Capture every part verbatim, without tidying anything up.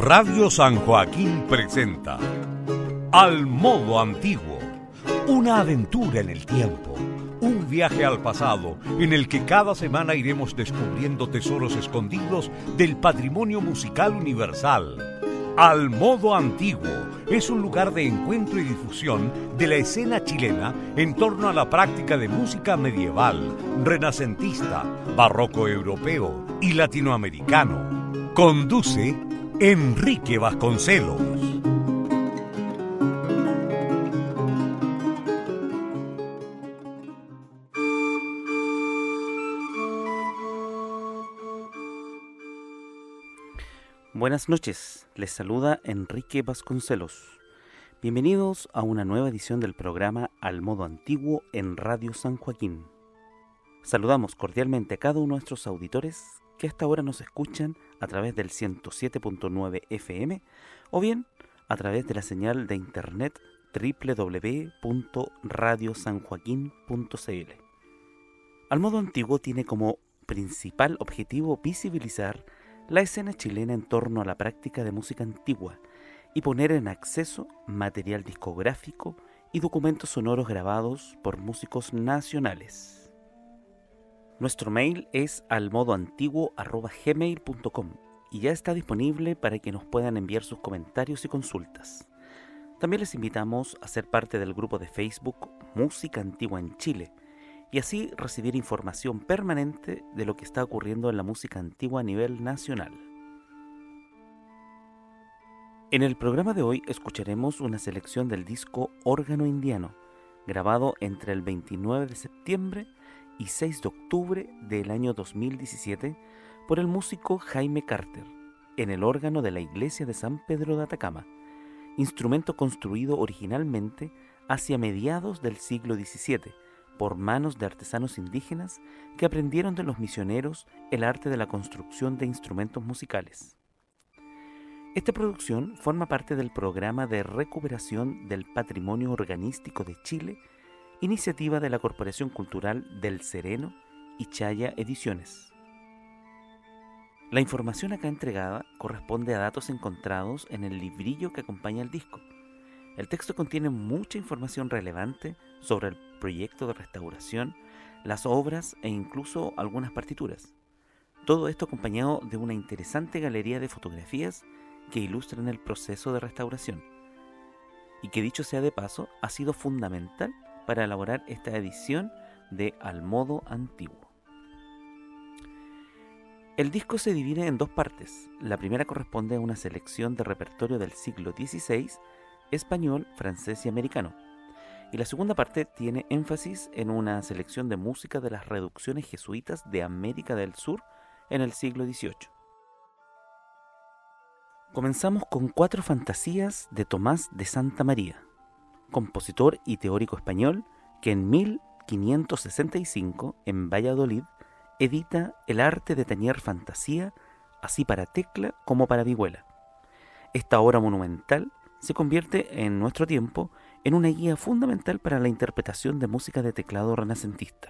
Radio San Joaquín presenta Al Modo Antiguo, una aventura en el tiempo, un viaje al pasado en el que cada semana iremos descubriendo tesoros escondidos del patrimonio musical universal. Al Modo Antiguo es un lugar de encuentro y difusión de la escena chilena en torno a la práctica de música medieval, renacentista, barroco europeo y latinoamericano. Conduce Enrique Vasconcelos. Buenas noches, les saluda Enrique Vasconcelos. Bienvenidos a una nueva edición del programa Al Modo Antiguo en Radio San Joaquín. Saludamos cordialmente a cada uno de nuestros auditores que hasta ahora nos escuchan a través del ciento siete punto nueve F M o bien a través de la señal de internet doble u doble u doble u punto radio san joaquín punto c l. Al Modo Antiguo tiene como principal objetivo visibilizar la escena chilena en torno a la práctica de música antigua y poner en acceso material discográfico y documentos sonoros grabados por músicos nacionales. Nuestro mail es almodoantiguo arroba gmail punto com y ya está disponible para que nos puedan enviar sus comentarios y consultas. También les invitamos a ser parte del grupo de Facebook Música Antigua en Chile y así recibir información permanente de lo que está ocurriendo en la música antigua a nivel nacional. En el programa de hoy escucharemos una selección del disco Órgano Indiano, grabado entre el veintinueve de septiembre y seis de octubre del año dos mil diecisiete por el músico Jaime Carter, en el órgano de la iglesia de San Pedro de Atacama, instrumento construido originalmente hacia mediados del siglo diecisiete por manos de artesanos indígenas que aprendieron de los misioneros el arte de la construcción de instrumentos musicales. Esta producción forma parte del programa de recuperación del patrimonio organístico de Chile, iniciativa de la Corporación Cultural del Sereno y Chaya Ediciones. La información acá entregada corresponde a datos encontrados en el librillo que acompaña el disco. El texto contiene mucha información relevante sobre el proyecto de restauración, las obras e incluso algunas partituras. Todo esto acompañado de una interesante galería de fotografías que ilustran el proceso de restauración y que, dicho sea de paso, ha sido fundamental para elaborar esta edición de Al Modo Antiguo. El disco se divide en dos partes. La primera corresponde a una selección de repertorio del siglo dieciséis, español, francés y americano. Y la segunda parte tiene énfasis en una selección de música de las reducciones jesuitas de América del Sur en el siglo dieciocho. Comenzamos con Cuatro Fantasías de Tomás de Santa María, compositor y teórico español que en mil quinientos sesenta y cinco, en Valladolid, edita El arte de tañer fantasía, así para tecla como para vihuela. Esta obra monumental se convierte en nuestro tiempo en una guía fundamental para la interpretación de música de teclado renacentista.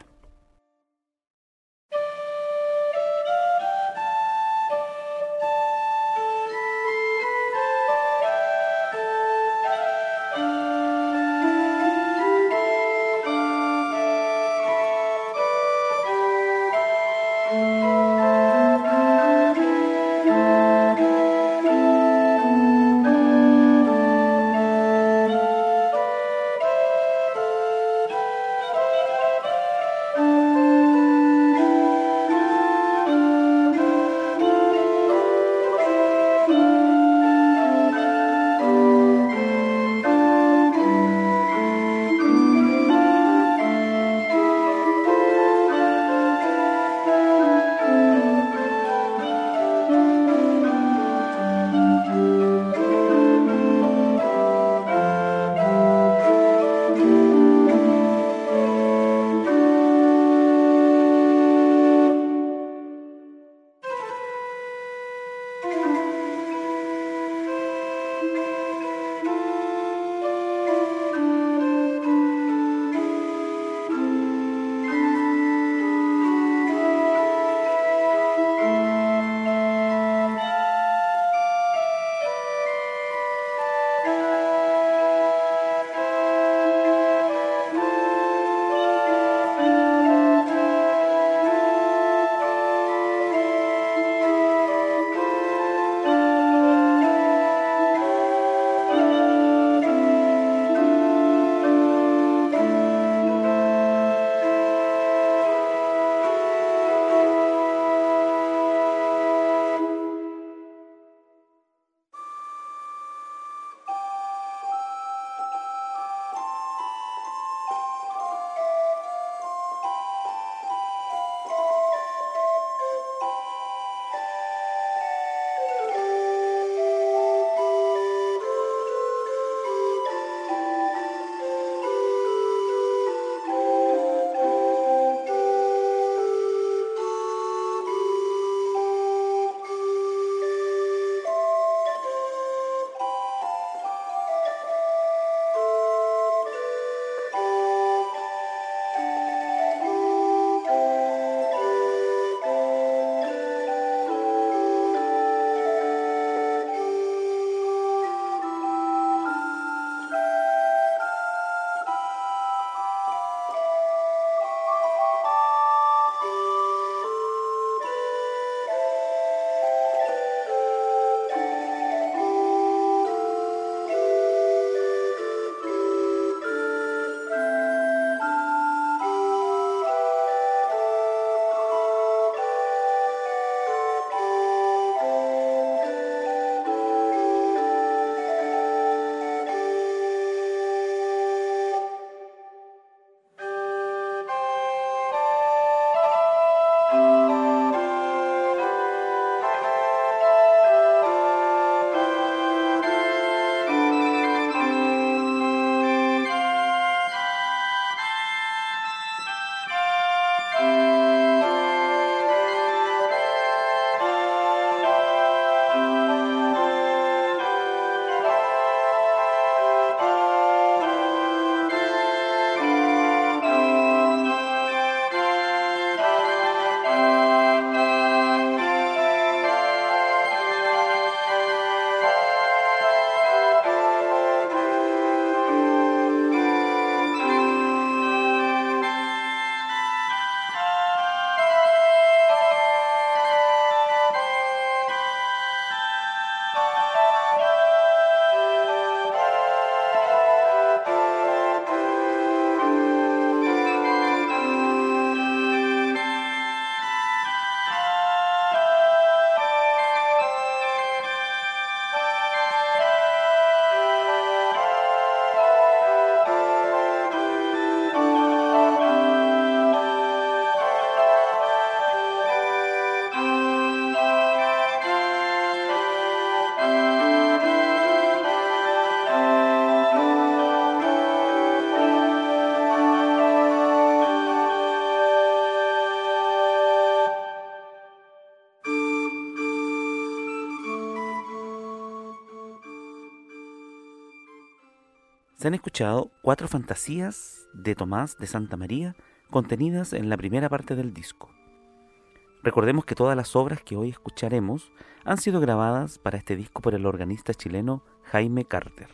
Se han escuchado cuatro fantasías de Tomás de Santa María contenidas en la primera parte del disco. Recordemos que todas las obras que hoy escucharemos han sido grabadas para este disco por el organista chileno Jaime Carter.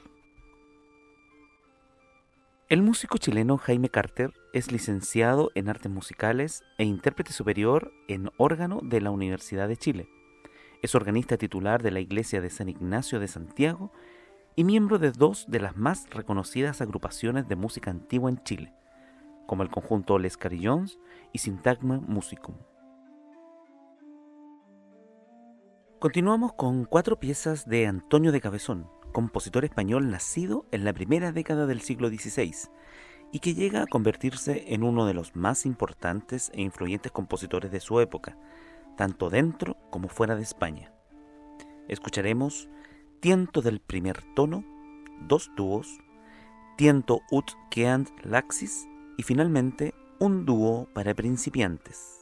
El músico chileno Jaime Carter es licenciado en Artes Musicales e intérprete superior en órgano de la Universidad de Chile. Es organista titular de la Iglesia de San Ignacio de Santiago y miembro de dos de las más reconocidas agrupaciones de música antigua en Chile, como el conjunto Les Carillons y Sintagma Musicum. Continuamos con cuatro piezas de Antonio de Cabezón, compositor español nacido en la primera década del siglo dieciséis y que llega a convertirse en uno de los más importantes e influyentes compositores de su época, tanto dentro como fuera de España. Escucharemos Tiento del primer tono, dos dúos, Tiento ut queant laxis y finalmente un dúo para principiantes.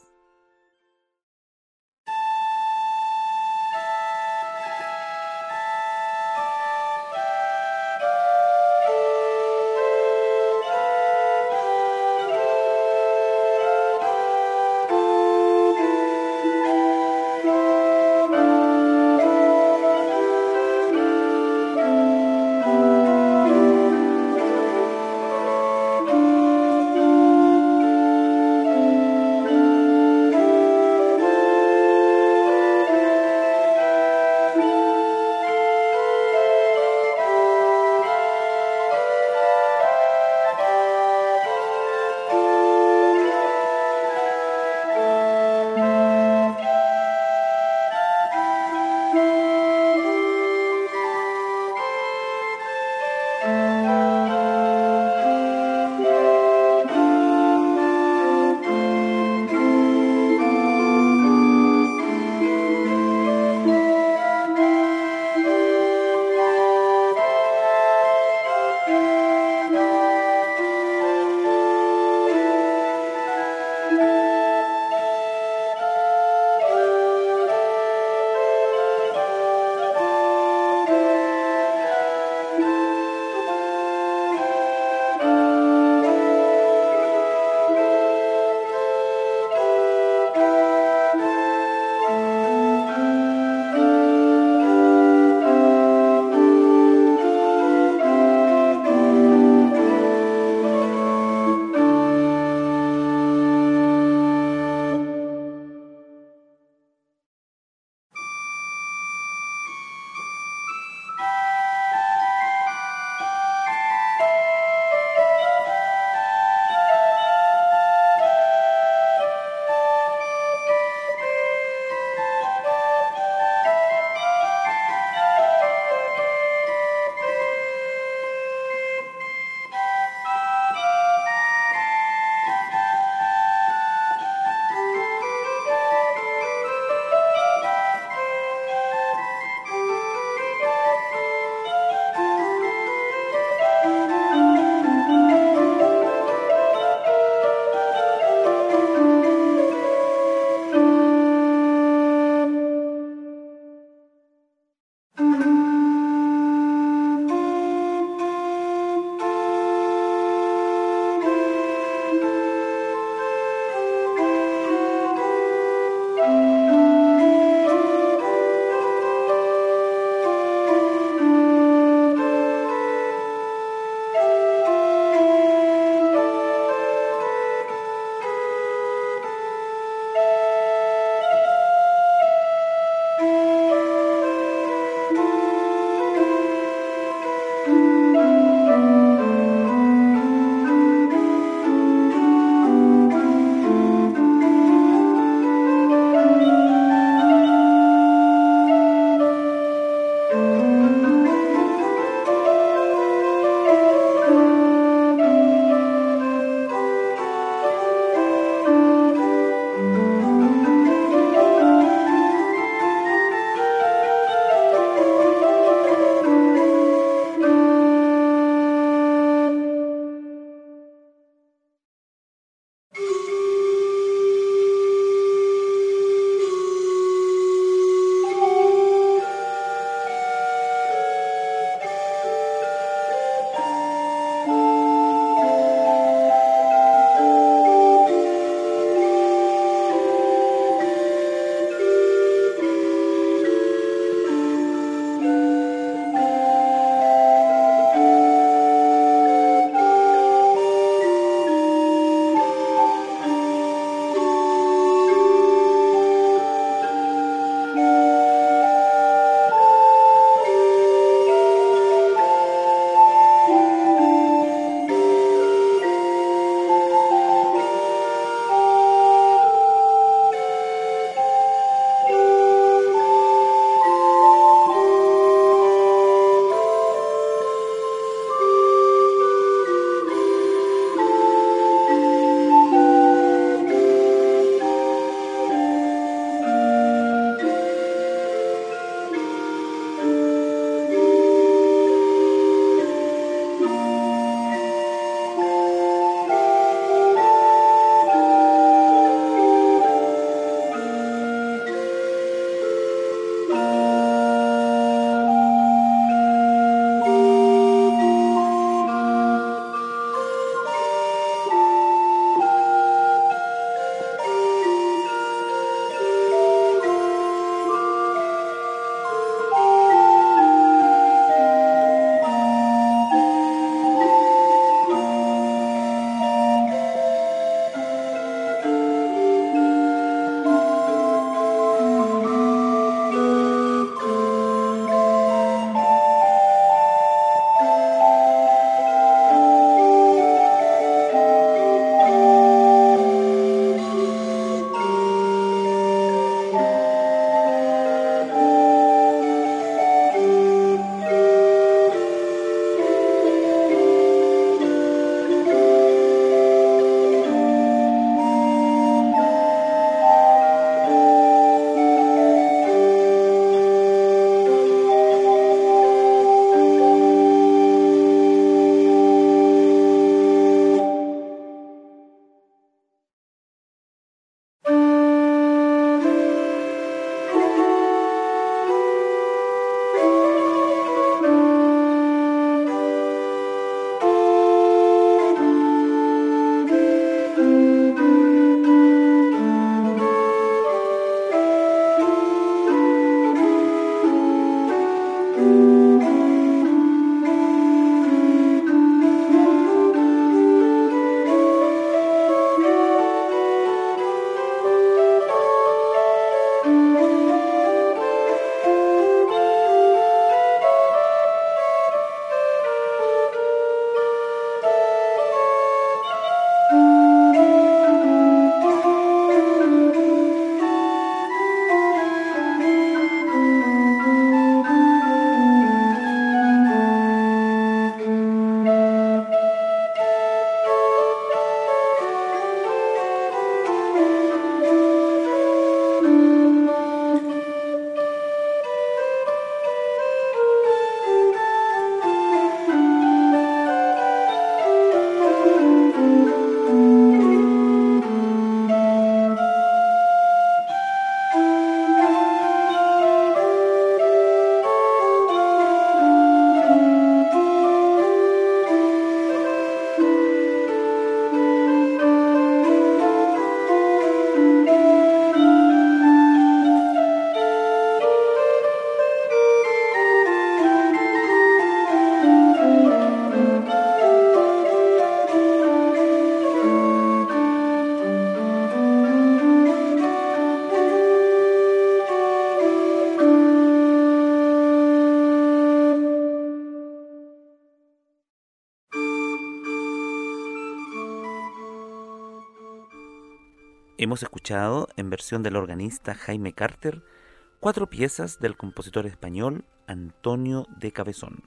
Hemos escuchado, en versión del organista Jaime Carter, cuatro piezas del compositor español Antonio de Cabezón.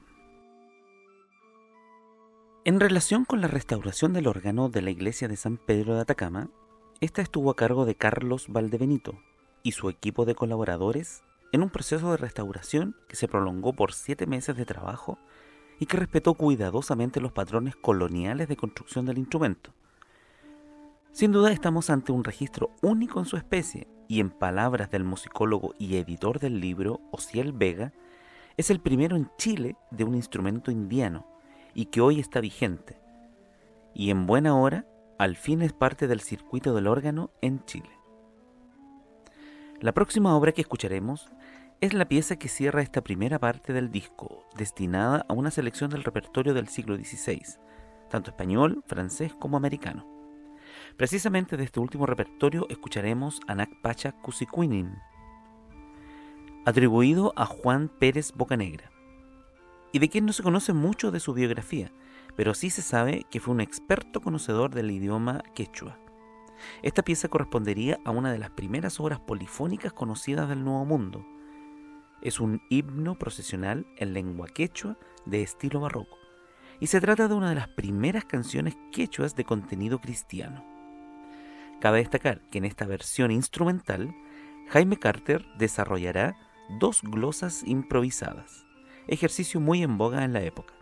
En relación con la restauración del órgano de la iglesia de San Pedro de Atacama, esta estuvo a cargo de Carlos Valdebenito y su equipo de colaboradores en un proceso de restauración que se prolongó por siete meses de trabajo y que respetó cuidadosamente los patrones coloniales de construcción del instrumento. Sin duda estamos ante un registro único en su especie y, en palabras del musicólogo y editor del libro, Osiel Vega, es el primero en Chile de un instrumento indiano y que hoy está vigente. Y en buena hora, al fin es parte del circuito del órgano en Chile. La próxima obra que escucharemos es la pieza que cierra esta primera parte del disco, destinada a una selección del repertorio del siglo dieciséis, tanto español, francés como americano. Precisamente de este último repertorio escucharemos Anac Pacha Cusicuinin, atribuido a Juan Pérez Bocanegra, y de quien no se conoce mucho de su biografía, pero sí se sabe que fue un experto conocedor del idioma quechua. Esta pieza correspondería a una de las primeras obras polifónicas conocidas del Nuevo Mundo. Es un himno procesional en lengua quechua de estilo barroco, y se trata de una de las primeras canciones quechuas de contenido cristiano. Cabe destacar que en esta versión instrumental, Jaime Carter desarrollará dos glosas improvisadas, ejercicio muy en boga en la época.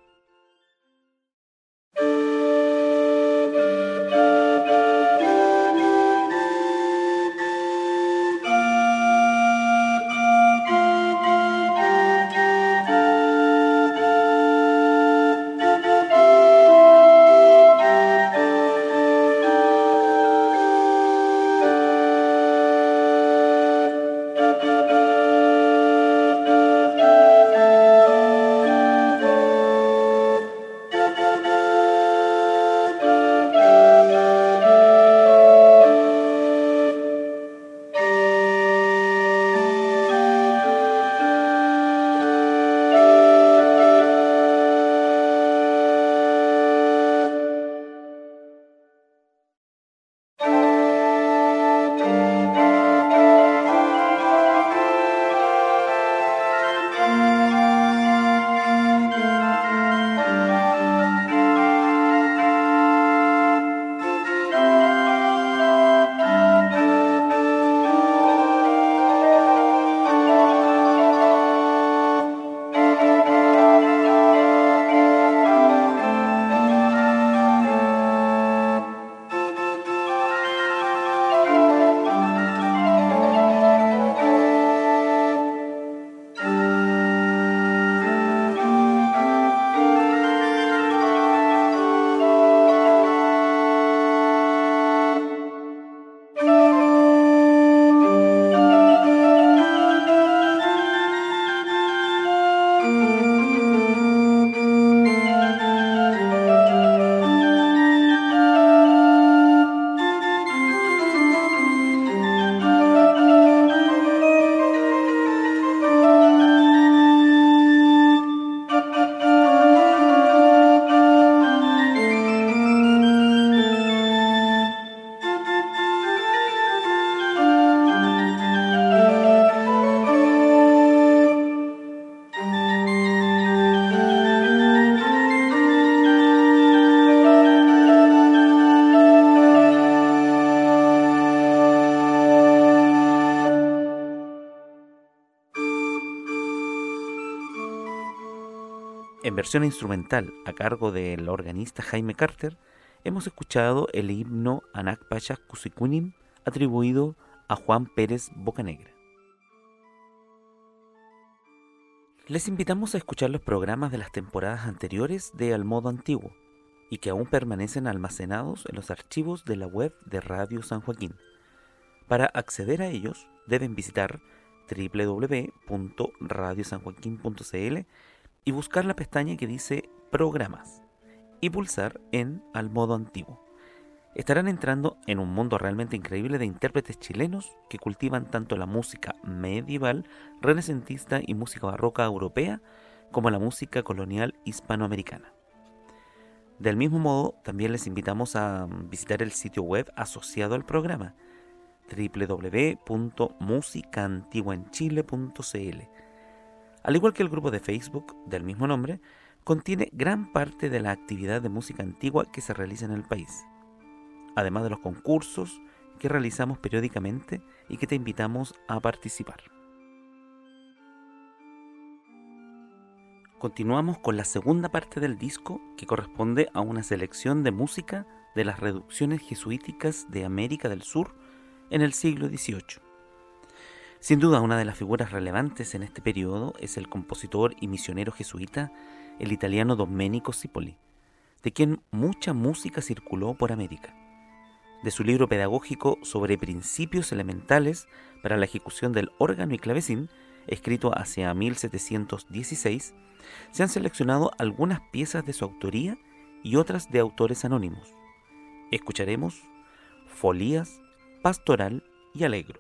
En versión instrumental, a cargo del organista Jaime Carter, hemos escuchado el himno Anac Pacha Cusicuinin, atribuido a Juan Pérez Bocanegra. Les invitamos a escuchar los programas de las temporadas anteriores de Al Modo Antiguo y que aún permanecen almacenados en los archivos de la web de Radio San Joaquín. Para acceder a ellos, deben visitar doble u doble u doble u punto radio san joaquín punto c l y buscar la pestaña que dice Programas y pulsar en Al Modo Antiguo. Estarán entrando en un mundo realmente increíble de intérpretes chilenos que cultivan tanto la música medieval, renacentista y música barroca europea como la música colonial hispanoamericana. Del mismo modo, también les invitamos a visitar el sitio web asociado al programa, doble u doble u doble u punto música antigua en chile punto c l. Al igual que el grupo de Facebook del mismo nombre, contiene gran parte de la actividad de música antigua que se realiza en el país, además de los concursos que realizamos periódicamente y que te invitamos a participar. Continuamos con la segunda parte del disco, que corresponde a una selección de música de las reducciones jesuíticas de América del Sur en el siglo dieciocho. Sin duda, una de las figuras relevantes en este periodo es el compositor y misionero jesuita, el italiano Domenico Sipoli, de quien mucha música circuló por América. De su libro pedagógico sobre principios elementales para la ejecución del órgano y clavecín, escrito hacia mil setecientos dieciséis, se han seleccionado algunas piezas de su autoría y otras de autores anónimos. Escucharemos Folías, Pastoral y Alegro.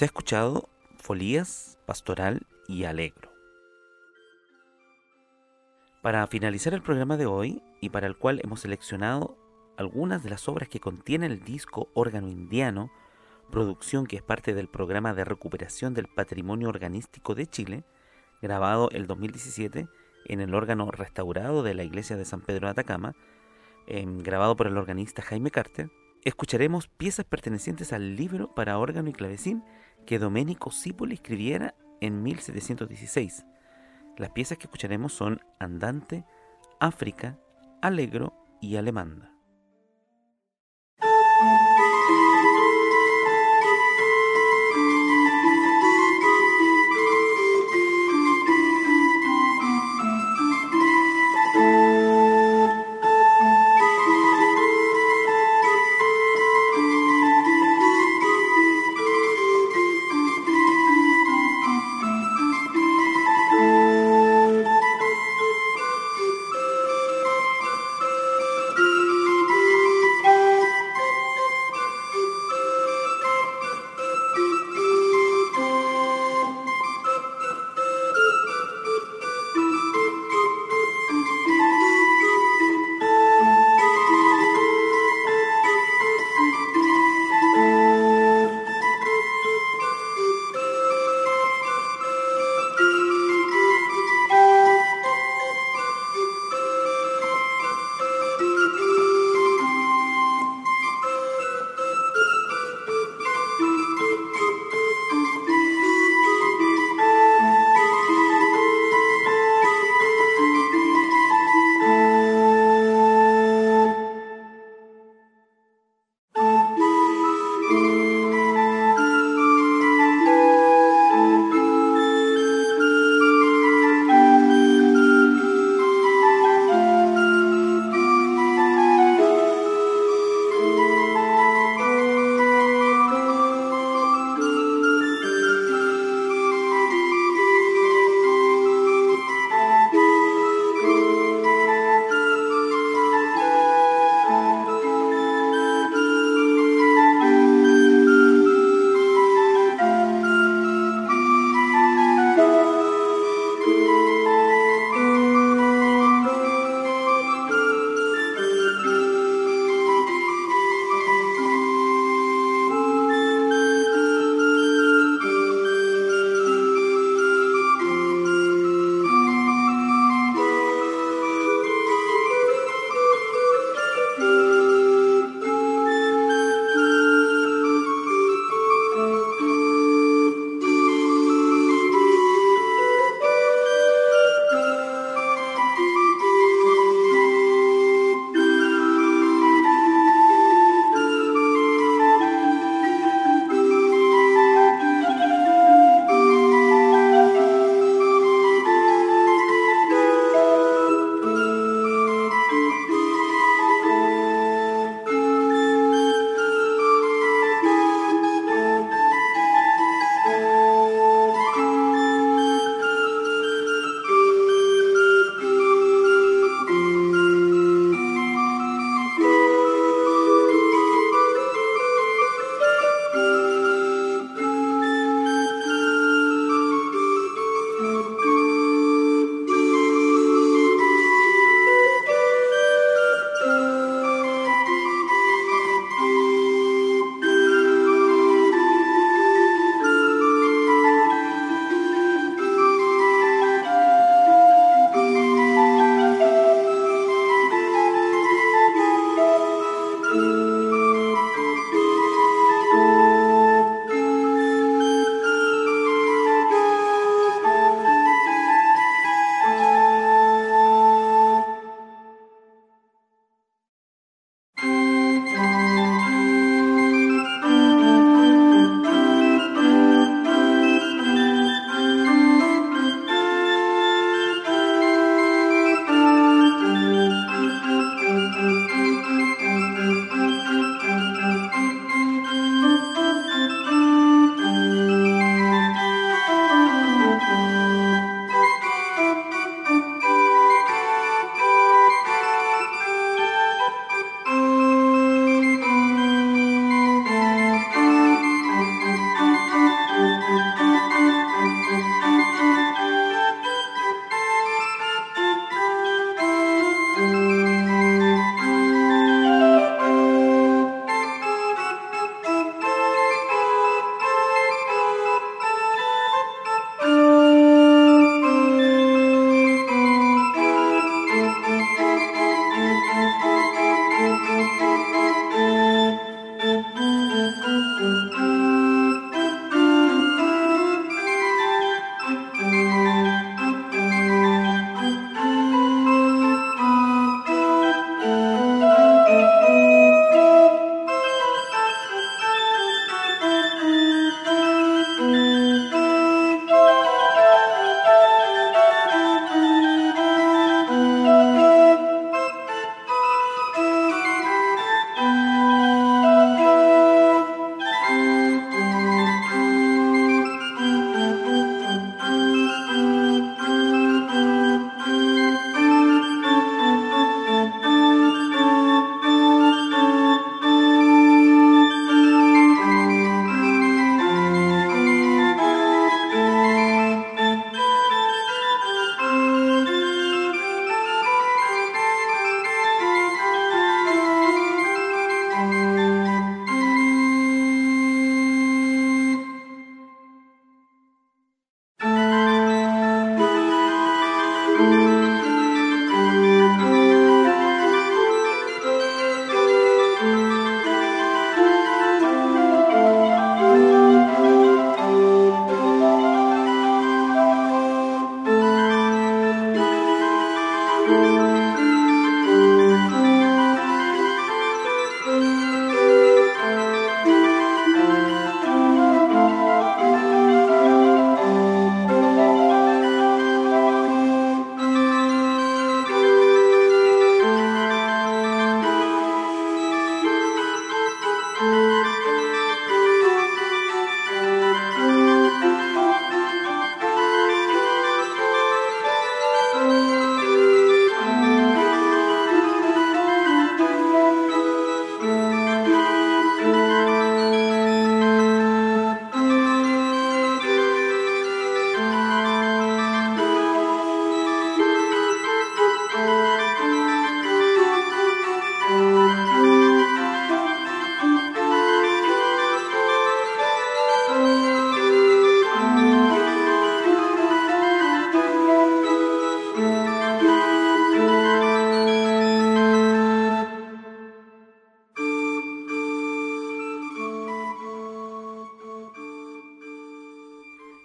Se ha escuchado Folías, Pastoral y Alegro. Para finalizar el programa de hoy, y para el cual hemos seleccionado algunas de las obras que contiene el disco Órgano Indiano, producción que es parte del programa de recuperación del patrimonio organístico de Chile, grabado el dos mil diecisiete en el órgano restaurado de la iglesia de San Pedro de Atacama, eh, grabado por el organista Jaime Carter, escucharemos piezas pertenecientes al libro para órgano y clavecín que Domenico Cipoli escribiera en mil setecientos dieciséis. Las piezas que escucharemos son Andante, África, Alegro y Alemanda.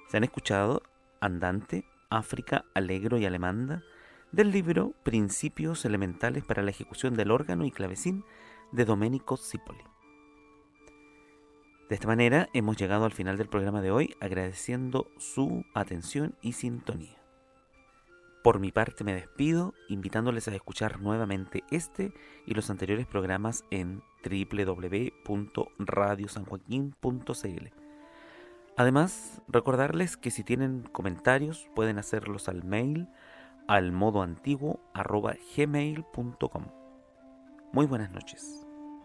Se han escuchado Andante, África, Allegro y Alemanda, del libro Principios elementales para la ejecución del órgano y clavecín de Domenico Zipoli. De esta manera hemos llegado al final del programa de hoy, agradeciendo su atención y sintonía. Por mi parte me despido, invitándoles a escuchar nuevamente este y los anteriores programas en doble u doble u doble u punto radio san joaquín punto c l. Además, recordarles que si tienen comentarios pueden hacerlos al mail al modo antiguo arroba gmail punto com. Muy buenas noches.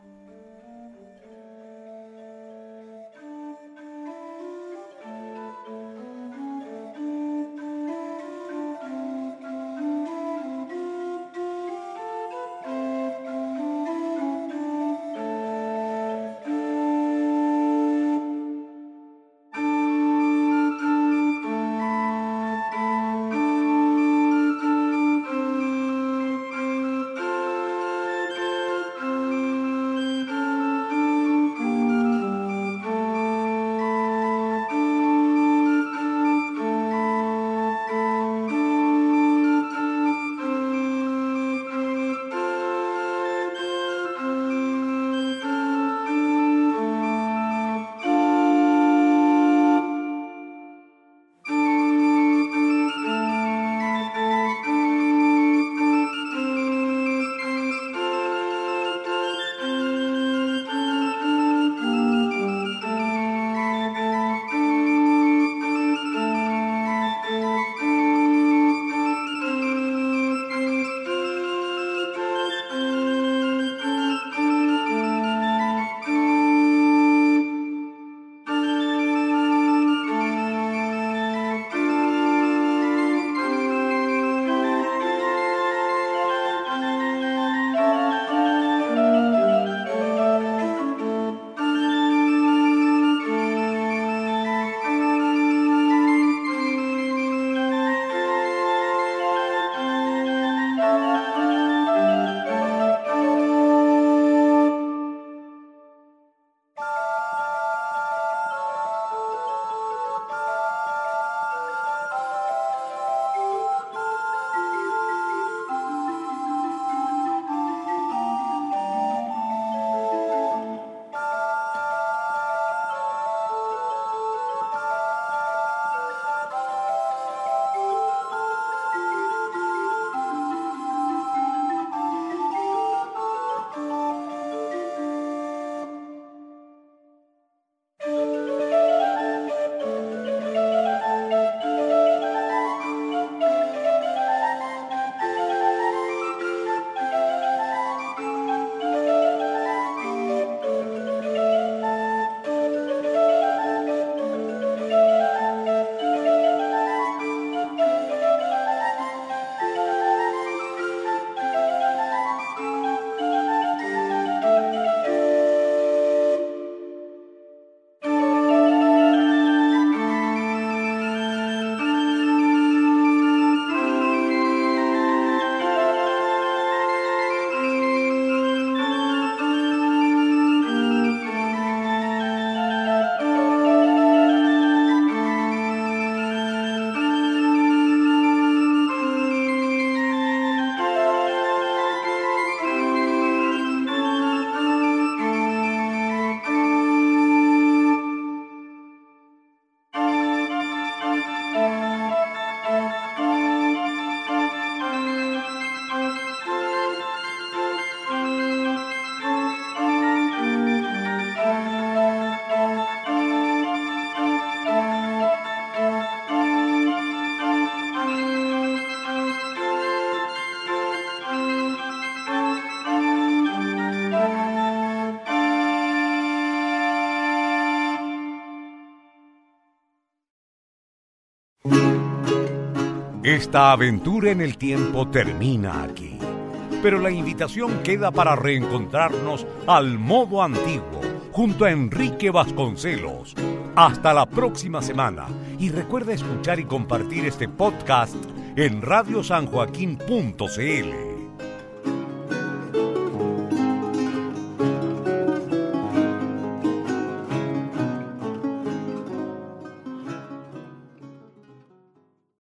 Esta aventura en el tiempo termina aquí, pero la invitación queda para reencontrarnos al modo antiguo, junto a Enrique Vasconcelos. Hasta la próxima semana, y recuerda escuchar y compartir este podcast en radio san joaquín punto c l.